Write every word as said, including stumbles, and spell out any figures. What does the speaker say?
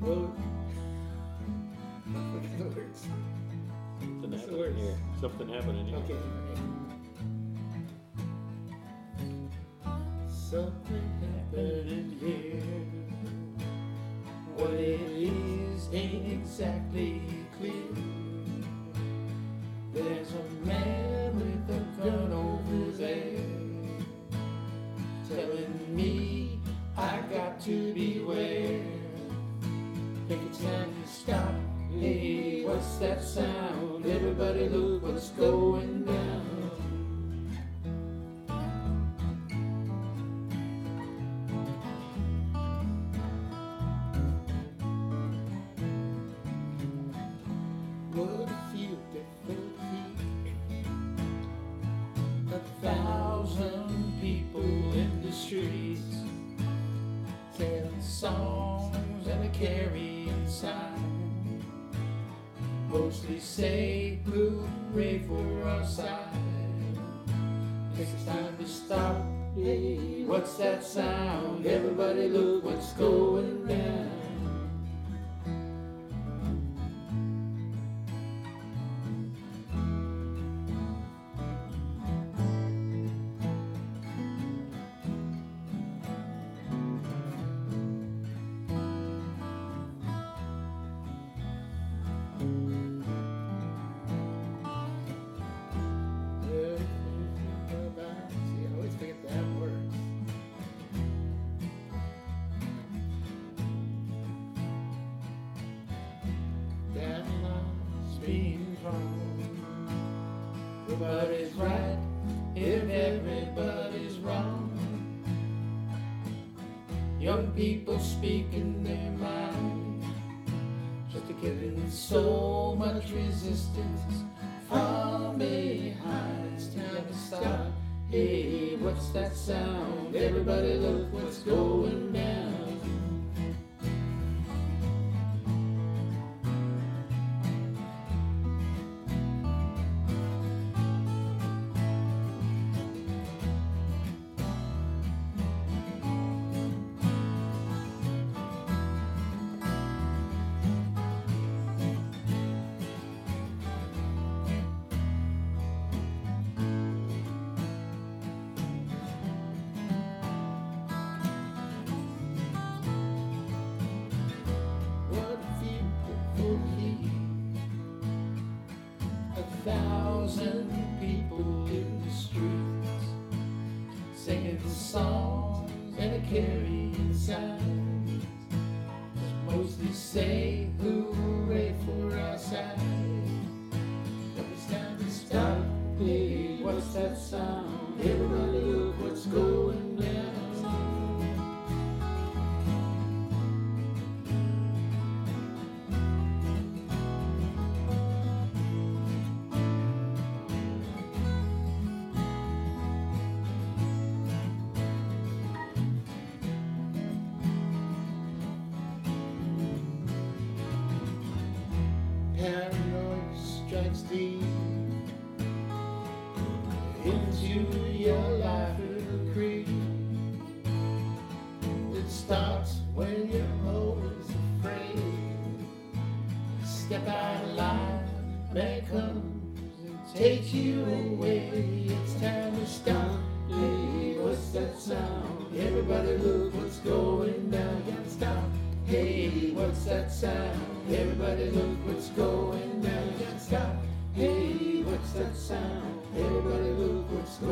Well, look at the words. Something What's the happening words? here. Something happening here. Okay. Something happening here. What it is ain't exactly clear. There's a man with a gun over there telling me I got to beware. Think it's time to stop. Hey, what's that sound? Everybody look what's going down. What a beautiful heat. A thousand people in the streets, telling songs and a carrying sign. Mostly say hooray for our side. Think it's time to stop. Hey, what's that sound? Everybody look what's going down. See, I always forget to have words. That line's being drawn. Everybody's right if everybody's wrong. Young people speaking their mind, just to killing so much resistance from behind. It's time to stop. Hey, what's that sound? Everybody look what's going down. What a beautiful heat. A thousand people in the streets, singing songs and a carrying signs. Mostly say hooray for our side. But it's time to stop. Hey, what's that sound? Everybody look what's going down. Paranoia strikes deep into your life, it'll creep. It starts when you're always afraid. Step out of line, man comes and takes you away. It's time to stop. Hey, what's that sound? Everybody look what's going down. Gotta stop. Hey, what's that sound? Everybody look what's going down. Gotta stop. Hey, what's that sound? Everybody look what's going down.